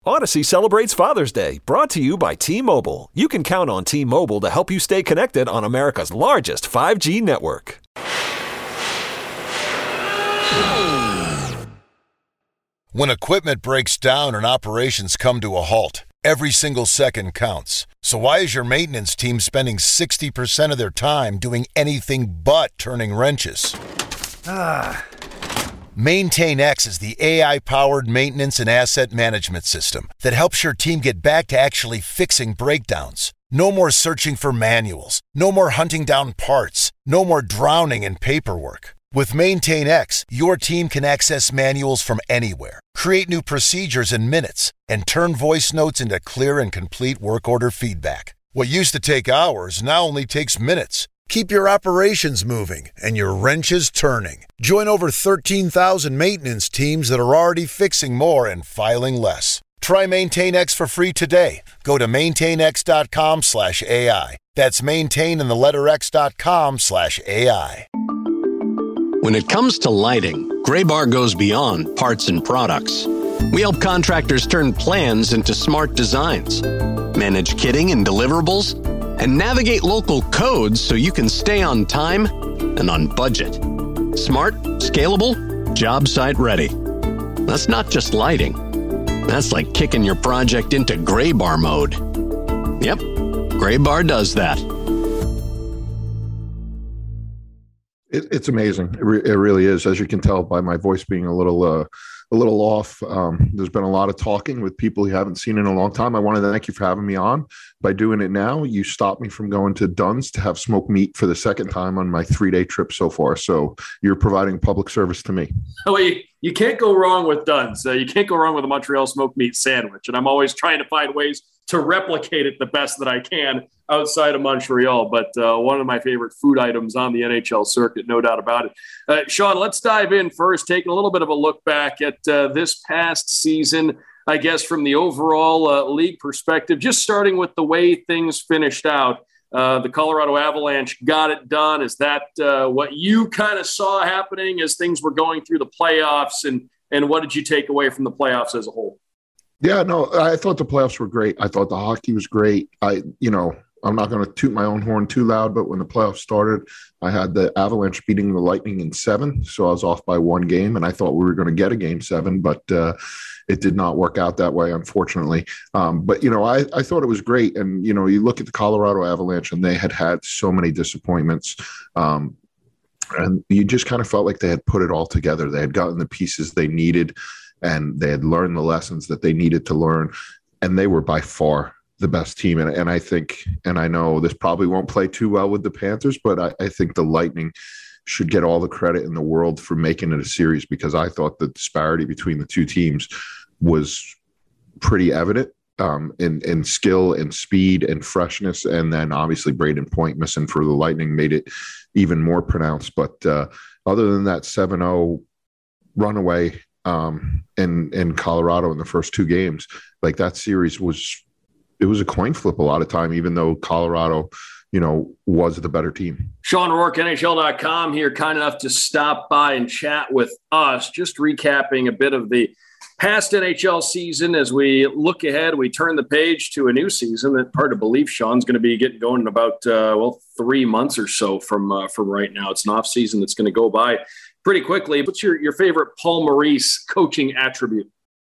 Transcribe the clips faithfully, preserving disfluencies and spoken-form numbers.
Odyssey celebrates Father's Day, brought to you by T-Mobile. You can count on T-Mobile to help you stay connected on America's largest five G network. When equipment breaks down and operations come to a halt, every single second counts. So why is your maintenance team spending sixty percent of their time doing anything but turning wrenches? Ah. MaintainX is the A I-powered maintenance and asset management system that helps your team get back to actually fixing breakdowns. No more searching for manuals. No more hunting down parts. No more drowning in paperwork. With MaintainX, your team can access manuals from anywhere, create new procedures in minutes, and turn voice notes into clear and complete work order feedback. What used to take hours now only takes minutes. Keep your operations moving and your wrenches turning. Join over thirteen thousand maintenance teams that are already fixing more and filing less. Try MaintainX for free today. Go to maintainx.com slash AI. That's maintain and the letter x.com slash AI. When it comes to lighting, Graybar goes beyond parts and products. We help contractors turn plans into smart designs, manage kitting and deliverables, and navigate local codes so you can stay on time and on budget. Smart, scalable, job site ready. That's not just lighting. That's like kicking your project into Graybar mode. Yep, Graybar does that. It, it's amazing. It, re- it really is. As you can tell by my voice being a little uh, a little off, um, there's been a lot of talking with people you haven't seen in a long time. I want to thank you for having me on. By doing it now, you stopped me from going to Dunn's to have smoked meat for the second time on my three-day trip so far. So you're providing public service to me. Well, you, you can't go wrong with Dunn's. Uh, you can't go wrong with a Montreal smoked meat sandwich. And I'm always trying to find ways to replicate it the best that I can outside of Montreal. But uh, one of my favorite food items on the N H L circuit, no doubt about it. Uh, Sean, let's dive in first, taking a little bit of a look back at uh, this past season, I guess, from the overall uh, league perspective, just starting with the way things finished out. Uh, the Colorado Avalanche got it done. Is that uh, what you kind of saw happening as things were going through the playoffs? And, and what did you take away from the playoffs as a whole? Yeah, no, I thought the playoffs were great. I thought the hockey was great. I, you know, I'm not going to toot my own horn too loud, but when the playoffs started, I had the Avalanche beating the Lightning in seven. So I was off by one game, and I thought we were going to get a game seven, but uh, it did not work out that way, unfortunately. Um, but, you know, I, I thought it was great. And, you know, you look at the Colorado Avalanche, and they had had so many disappointments. Um, and you just kind of felt like they had put it all together. They had gotten the pieces they needed, and they had learned the lessons that they needed to learn, and they were by far the best team. And, and I think, and I know this probably won't play too well with the Panthers, but I, I think the Lightning should get all the credit in the world for making it a series, because I thought the disparity between the two teams was pretty evident um, in, in skill and speed and freshness. And then obviously Braden Point missing for the Lightning made it even more pronounced. But uh, other than that seven oh runaway, Um, in, in Colorado in the first two games, like that series was, it was a coin flip a lot of time, even though Colorado, you know, was the better team. Sean Rourke, N H L dot com here, kind enough to stop by and chat with us, just recapping a bit of the past N H L season as we look ahead. We turn the page to a new season that, hard to believe, Sean's going to be getting going in about, uh, well, three months or so from, uh, from right now. It's an off season that's going to go by pretty quickly. What's your, your favorite Paul Maurice coaching attribute?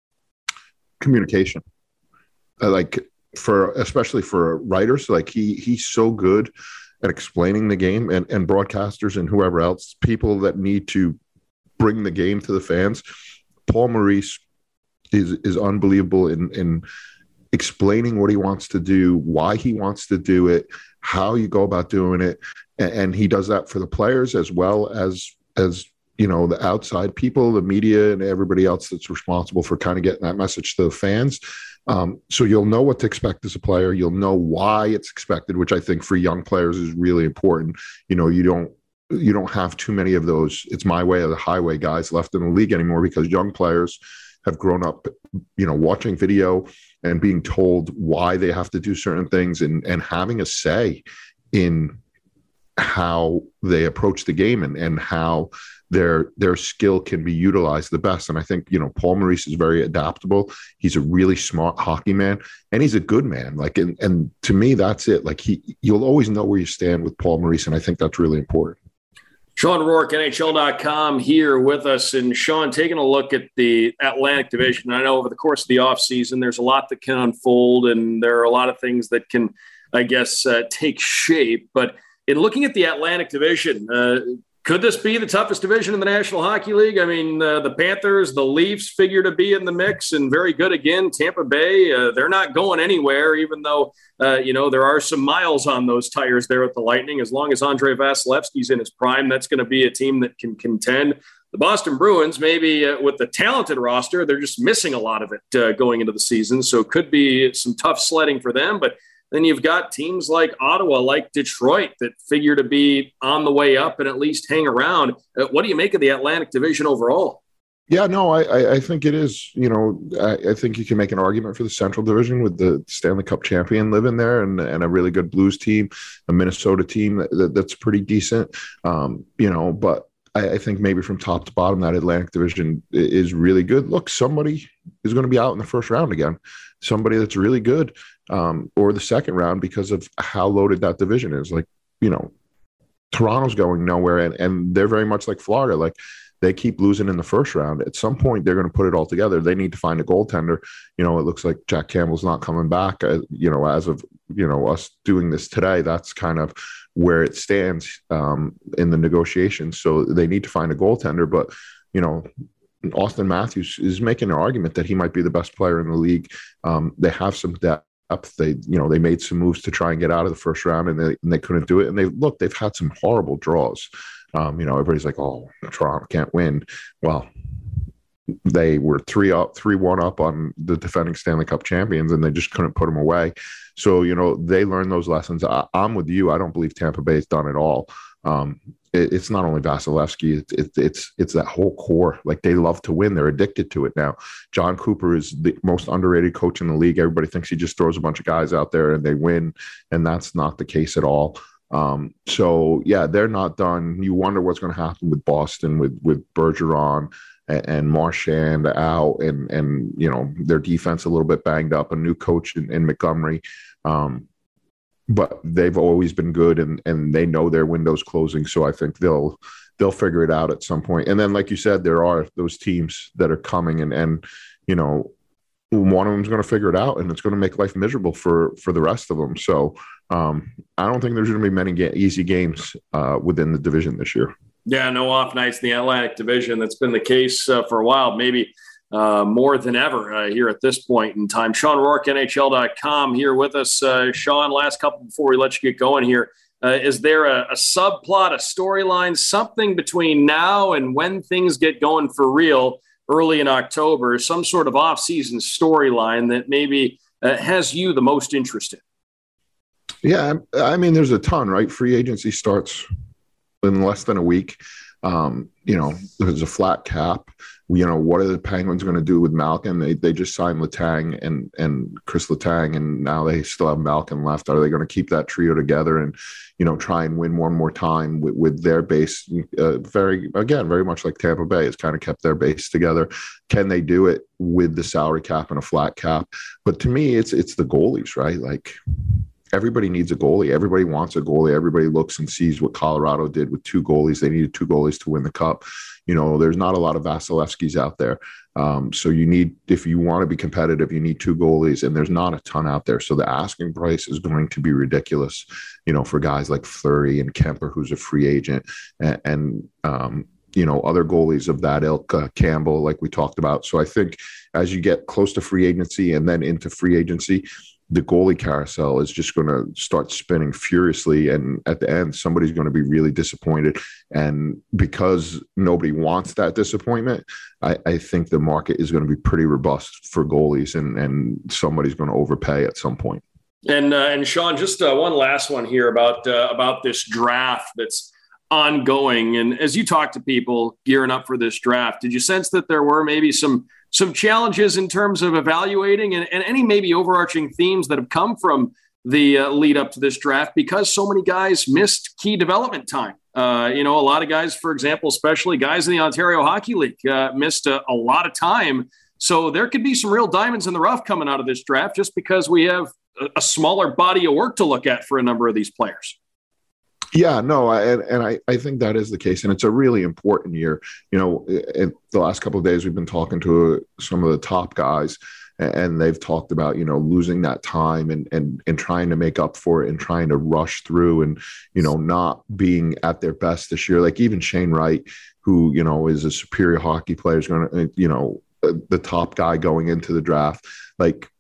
Communication. Uh, like for, especially for writers, like he, he's so good at explaining the game, and, and broadcasters and whoever else, people that need to bring the game to the fans. Paul Maurice is, is unbelievable in, in explaining what he wants to do, why he wants to do it, how you go about doing it. And, and he does that for the players as well as, as, you know, the outside people, the media, and everybody else that's responsible for kind of getting that message to the fans. Um, so you'll know what to expect as a player. You'll know why it's expected, which I think for young players is really important. You know, you don't, you don't have too many of those "it's my way or the highway" guys left in the league anymore, because young players have grown up, you know, watching video and being told why they have to do certain things, and, and having a say in how they approach the game and, and how their their skill can be utilized the best. And I think, you know, Paul Maurice is very adaptable. He's a really smart hockey man, and he's a good man. Like, and, and to me, that's it. Like, he, you'll always know where you stand with Paul Maurice, and I think that's really important. Sean Rourke, N H L dot com, here with us. And Sean, taking a look at the Atlantic Division, I know over the course of the offseason, there's a lot that can unfold, and there are a lot of things that can, I guess, uh, take shape. But in looking at the Atlantic Division, uh, could this be the toughest division in the National Hockey League? I mean, uh, the Panthers, the Leafs figure to be in the mix, and very good again. Tampa Bay, uh, they're not going anywhere, even though, uh, you know, there are some miles on those tires there at the Lightning. As long as Andrei Vasilevsky's in his prime, that's going to be a team that can contend. The Boston Bruins, maybe uh, with the talented roster, they're just missing a lot of it uh, going into the season. So it could be some tough sledding for them, but then you've got teams like Ottawa, like Detroit, that figure to be on the way up and at least hang around. Uh, what do you make of the Atlantic Division overall? Yeah, no, I, I think it is. You know, I, I think you can make an argument for the Central Division with the Stanley Cup champion living there, and, and a really good Blues team, a Minnesota team that, that, that's pretty decent. Um, you know, but I, I think maybe from top to bottom, that Atlantic Division is really good. Look, somebody is going to be out in the first round again. Somebody that's really good. Um, or the second round, because of how loaded that division is. Like, you know, Toronto's going nowhere, and, and they're very much like Florida. Like, they keep losing in the first round. At some point, they're going to put it all together. They need to find a goaltender. You know, it looks like Jack Campbell's not coming back. Uh, you know, as of, you know, us doing this today, that's kind of where it stands um, in the negotiations. So they need to find a goaltender. But, you know, Austin Matthews is making an argument that he might be the best player in the league. Um, they have some depth. Up, they, you know, they made some moves to try and get out of the first round, and they and they couldn't do it. And they look, they've had some horrible draws. Um, you know, everybody's like, "Oh, Toronto can't win." Well, they were three up, three one up on the defending Stanley Cup champions, and they just couldn't put them away. So, you know, they learned those lessons. I, I'm with you. I don't believe Tampa Bay's done it all. Um, it, it's not only Vasilevsky, it, it, it's it's that whole core. Like, they love to win. They're addicted to it now. John Cooper is the most underrated coach in the league. Everybody thinks he just throws a bunch of guys out there and they win, and that's not the case at all. Um, so, yeah, they're not done. You wonder what's going to happen with Boston, with with Bergeron and, and Marchand out, and, and, you know, their defense a little bit banged up, a new coach in, in Montgomery. Um, but they've always been good, and, and they know their window's closing. So I think they'll they'll figure it out at some point. And then, like you said, there are those teams that are coming, and, and you know, one of them is going to figure it out, and it's going to make life miserable for, for the rest of them. So um, I don't think there's going to be many ga- easy games uh, within the division this year. Yeah, no off nights in the Atlantic Division. That's been the case uh, for a while, maybe uh, more than ever uh, here at this point in time. Sean Rourke, N H L dot com, here with us. Uh, Sean, last couple before we let you get going here. Uh, is there a, a subplot, a storyline, something between now and when things get going for real early in October, some sort of off-season storyline that maybe uh, has you the most interested? Yeah, I mean, there's a ton, right? Free agency starts in less than a week. Um, you know, there's a flat cap. You know, what are the Penguins going to do with Malkin? They they just signed Letang and and Chris Letang, and now they still have Malkin left. Are they going to keep that trio together and, you know, try and win one more time with, with their base? Uh, very, again, very much like Tampa Bay has kind of kept their base together. Can they do it with the salary cap and a flat cap? But to me, it's it's the goalies, right? Like, everybody needs a goalie. Everybody wants a goalie. Everybody looks and sees what Colorado did with two goalies. They needed two goalies to win the cup. You know, there's not a lot of Vasilevskys out there. Um, so you need, if you want to be competitive, you need two goalies, and there's not a ton out there. So the asking price is going to be ridiculous, you know, for guys like Fleury and Kemper, who's a free agent, and, and um, you know, other goalies of that ilk, uh, Campbell, like we talked about. So I think as you get close to free agency and then into free agency, the goalie carousel is just going to start spinning furiously. And at the end, somebody's going to be really disappointed. And because nobody wants that disappointment, I, I think the market is going to be pretty robust for goalies, and, and somebody's going to overpay at some point. And, uh, and Sean, just uh, one last one here about, uh, about this draft that's ongoing. And as you talk to people gearing up for this draft, did you sense that there were maybe some some challenges in terms of evaluating and, and any maybe overarching themes that have come from the uh, lead up to this draft because so many guys missed key development time. Uh, you know, a lot of guys, for example, especially guys in the Ontario Hockey League, uh, missed a, a lot of time. So there could be some real diamonds in the rough coming out of this draft just because we have a, a smaller body of work to look at for a number of these players. Yeah, no, I, and, and I, I think that is the case. And it's a really important year. You know, in the last couple of days, we've been talking to some of the top guys, and they've talked about, you know, losing that time and, and, and trying to make up for it and trying to rush through and, you know, not being at their best this year. Like even Shane Wright, who, you know, is a superior hockey player, is going to, you know, the top guy going into the draft. Like,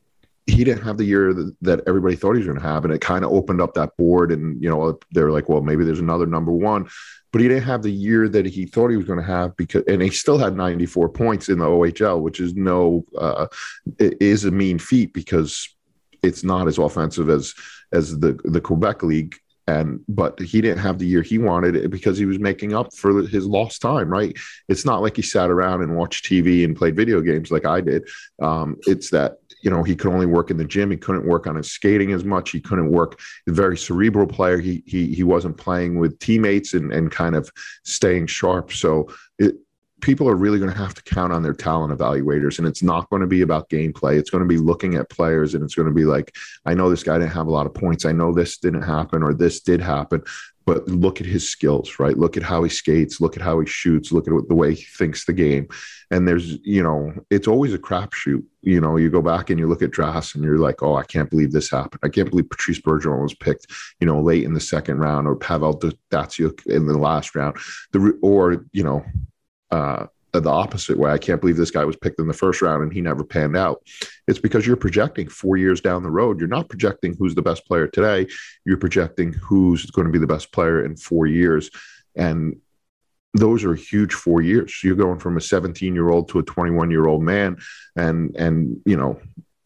he didn't have the year that, that everybody thought he was going to have. And it kind of opened up that board. And, you know, they were like, well, maybe there's another number one. But he didn't have the year that he thought he was going to have because, and he still had ninety-four points in the O H L, which is no, uh, it is a mean feat because it's not as offensive as, as the, the Quebec League. And, but he didn't have the year he wanted because he was making up for his lost time, right? It's not like he sat around and watched T V and played video games like I did. Um, it's that, you know, he could only work in the gym. He couldn't work on his skating as much. He couldn't work. A very cerebral player. He he he wasn't playing with teammates and and kind of staying sharp. So it, people are really going to have to count on their talent evaluators, and it's not going to be about gameplay. It's going to be looking at players, and it's going to be like, I know this guy didn't have a lot of points. I know this didn't happen or this did happen. But look at his skills, right? Look at how he skates. Look at how he shoots. Look at the way he thinks the game. And there's, you know, it's always a crapshoot. You know, you go back and you look at drafts and you're like, oh, I can't believe this happened. I can't believe Patrice Bergeron was picked, you know, late in the second round, or Pavel Datsyuk in the last round. The or, you know, uh, the opposite way. I can't believe this guy was picked in the first round and he never panned out. It's because you're projecting four years down the road. You're not projecting who's the best player today. You're projecting who's going to be the best player in four years. And those are huge four years. You're going from a seventeen-year-old to a twenty-one-year-old man. And, and you know,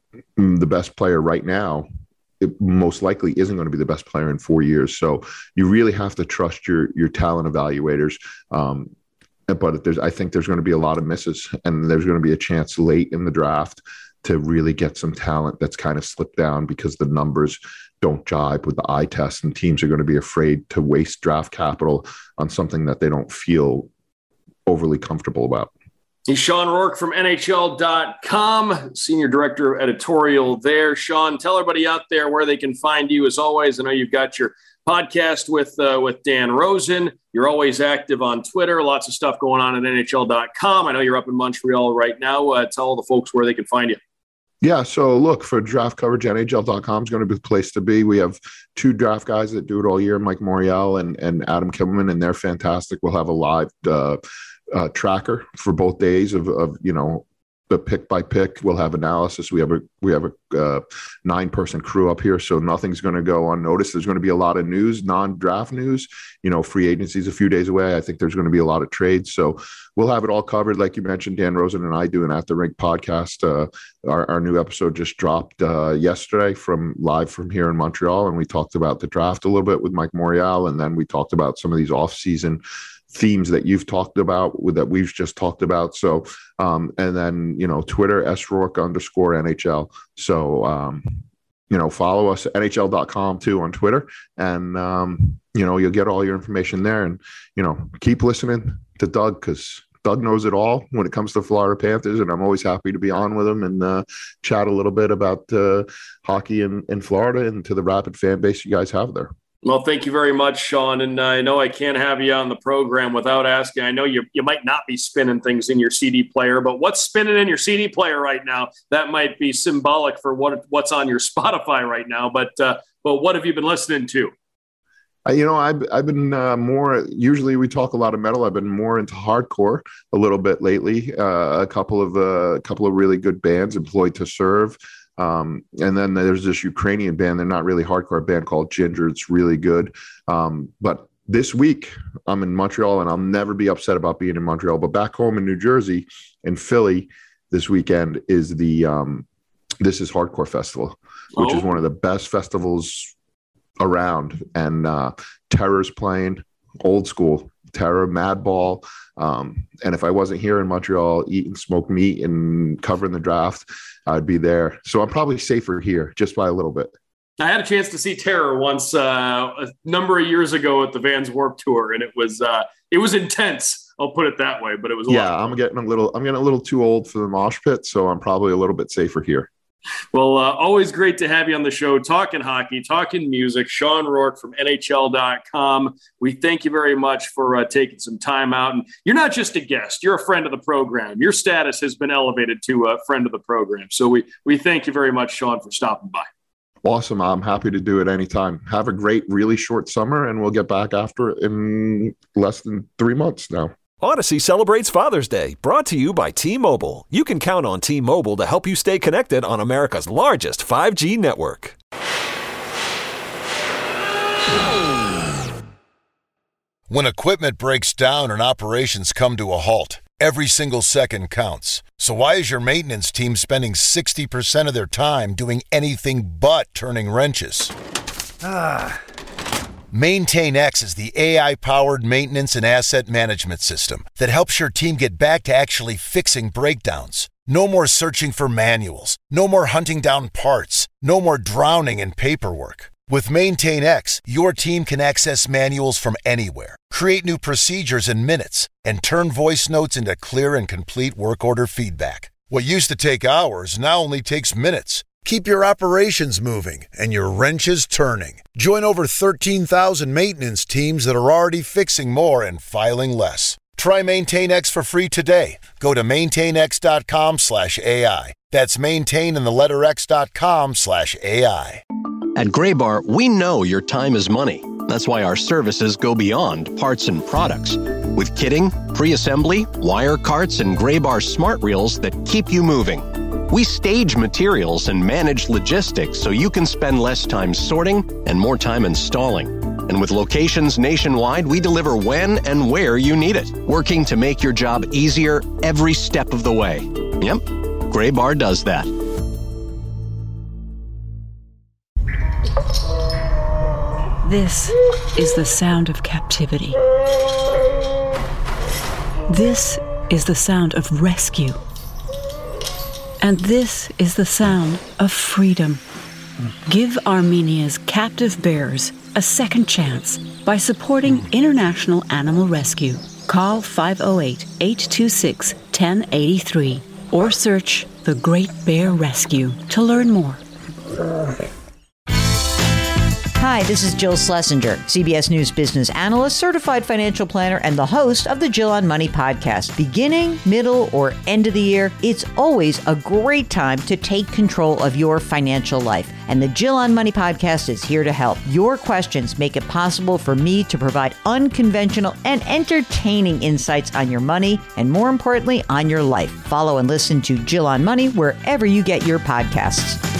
the best player right now, it most likely isn't going to be the best player in four years. So you really have to trust your, your talent evaluators. Um, But there's, I think there's going to be a lot of misses, and there's going to be a chance late in the draft to really get some talent that's kind of slipped down because the numbers don't jibe with the eye test, and teams are going to be afraid to waste draft capital on something that they don't feel overly comfortable about. He's Sean Rourke from N H L dot com, Senior Director of Editorial there. Sean, tell everybody out there where they can find you. As always, I know you've got your podcast with uh, with Dan Rosen. You're always active on Twitter. Lots of stuff going on at N H L dot com. I know you're up in Montreal right now. Uh, tell all the folks where they can find you. Yeah, so look, for draft coverage, N H L dot com is going to be the place to be. We have two draft guys that do it all year, Mike Morial and, and Adam Kimmelman, and they're fantastic. We'll have a live uh, uh, tracker for both days of, of, you know, the pick by pick. We'll have analysis. We have a we have a uh, nine person crew up here, so nothing's going to go unnoticed. There's going to be a lot of news, non-draft news. You know, free agency is a few days away. I think there's going to be a lot of trades, so we'll have it all covered. Like you mentioned, Dan Rosen and I do an At the Rink podcast. Uh, our, our new episode just dropped uh, yesterday from live from here in Montreal, and we talked about the draft a little bit with Mike Morial, and then we talked about some of these off-season themes that you've talked about with that we've just talked about. So, um, and then, you know, Twitter, S Rourke underscore N H L. So, um, you know, follow us at N H L dot com too on Twitter, and, um, you know, you'll get all your information there, and, you know, keep listening to Doug, because Doug knows it all when it comes to Florida Panthers, and I'm always happy to be on with him and uh, chat a little bit about uh, hockey in, in Florida and to the rabid fan base you guys have there. Well, thank you very much, Sean. And uh, I know I can't have you on the program without asking. I know you you might not be spinning things in your C D player, but what's spinning in your C D player right now? That might be symbolic for what what's on your Spotify right now. But uh, but what have you been listening to? Uh, you know, I've, I've been uh, more, usually we talk a lot of metal. I've been more into hardcore a little bit lately. Uh, a couple of uh, a couple of really good bands, Employed to Serve. Um, and then there's this Ukrainian band. They're not really hardcore, band called Ginger. It's really good. Um, but this week I'm in Montreal, and I'll never be upset about being in Montreal. But back home in New Jersey, in Philly, this weekend is the um, This Is Hardcore Festival, which oh. is one of the best festivals around. And uh, Terror's playing, old school Terror, Madball. Um, and if I wasn't here in Montreal eating smoked meat and covering the draft, I'd be there. So I'm probably safer here just by a little bit. I had a chance to see Terror once uh, a number of years ago at the Vans Warped Tour, and it was uh, it was intense. I'll put it that way, but it was a yeah. lot. I'm getting a little I'm getting a little too old for the mosh pit, so I'm probably a little bit safer here. Well, uh, always great to have you on the show, talking hockey, talking music. Sean Rourke from N H L dot com. We thank you very much for uh, taking some time out. And you're not just a guest, you're a friend of the program. Your status has been elevated to a friend of the program. So we, we thank you very much, Sean, for stopping by. Awesome. I'm happy to do it anytime. Have a great, really short summer, and we'll get back after it in less than three months now. Odyssey celebrates Father's Day, brought to you by T-Mobile. You can count on T-Mobile to help you stay connected on America's largest five G network. When equipment breaks down and operations come to a halt, every single second counts. So why is your maintenance team spending sixty percent of their time doing anything but turning wrenches? Ah. MaintainX is the A I-powered maintenance and asset management system that helps your team get back to actually fixing breakdowns. No more searching for manuals. No more hunting down parts. No more drowning in paperwork. With MaintainX, your team can access manuals from anywhere, create new procedures in minutes, and turn voice notes into clear and complete work order feedback. What used to take hours now only takes minutes. Keep your operations moving and your wrenches turning. Join over thirteen thousand maintenance teams that are already fixing more and filing less. Try MaintainX for free today. Go to maintainx.com slash AI. That's maintain in the letter x.com slash AI. At Graybar, we know your time is money. That's why our services go beyond parts and products. With kitting, pre-assembly, wire carts, and Graybar smart reels that keep you moving. We stage materials and manage logistics so you can spend less time sorting and more time installing. And with locations nationwide, we deliver when and where you need it, working to make your job easier every step of the way. Yep, Graybar does that. This is the sound of captivity. This is the sound of rescue. And this is the sound of freedom. Give Armenia's captive bears a second chance by supporting International Animal Rescue. Call five oh eight, eight two six, one oh eight three or search The Great Bear Rescue to learn more. Hi, this is Jill Schlesinger, C B S News business analyst, certified financial planner, and the host of the Jill on Money podcast. Beginning, middle, or end of the year, it's always a great time to take control of your financial life. And the Jill on Money podcast is here to help. Your questions make it possible for me to provide unconventional and entertaining insights on your money and, more importantly, on your life. Follow and listen to Jill on Money wherever you get your podcasts.